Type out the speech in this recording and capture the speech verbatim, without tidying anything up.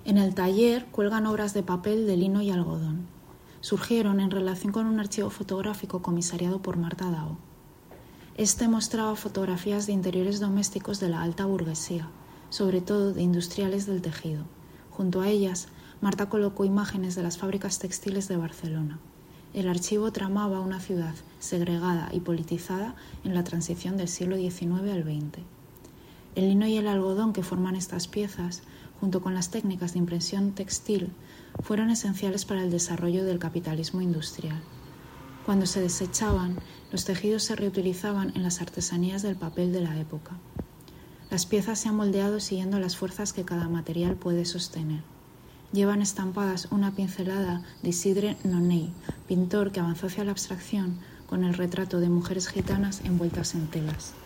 En el taller cuelgan obras de papel de lino y algodón. Surgieron en relación con un archivo fotográfico comisariado por Marta Dao. Este mostraba fotografías de interiores domésticos de la alta burguesía, sobre todo de industriales del tejido. Junto a ellas, Marta colocó imágenes de las fábricas textiles de Barcelona. El archivo tramaba una ciudad segregada y politizada en la transición del siglo diecinueve al veinte. El lino y el algodón que forman estas piezas, junto con las técnicas de impresión textil, fueron esenciales para el desarrollo del capitalismo industrial. Cuando se desechaban, los tejidos se reutilizaban en las artesanías del papel de la época. Las piezas se han moldeado siguiendo las fuerzas que cada material puede sostener. Llevan estampadas una pincelada de Isidre Nonell, pintor que avanzó hacia la abstracción con el retrato de mujeres gitanas envueltas en telas.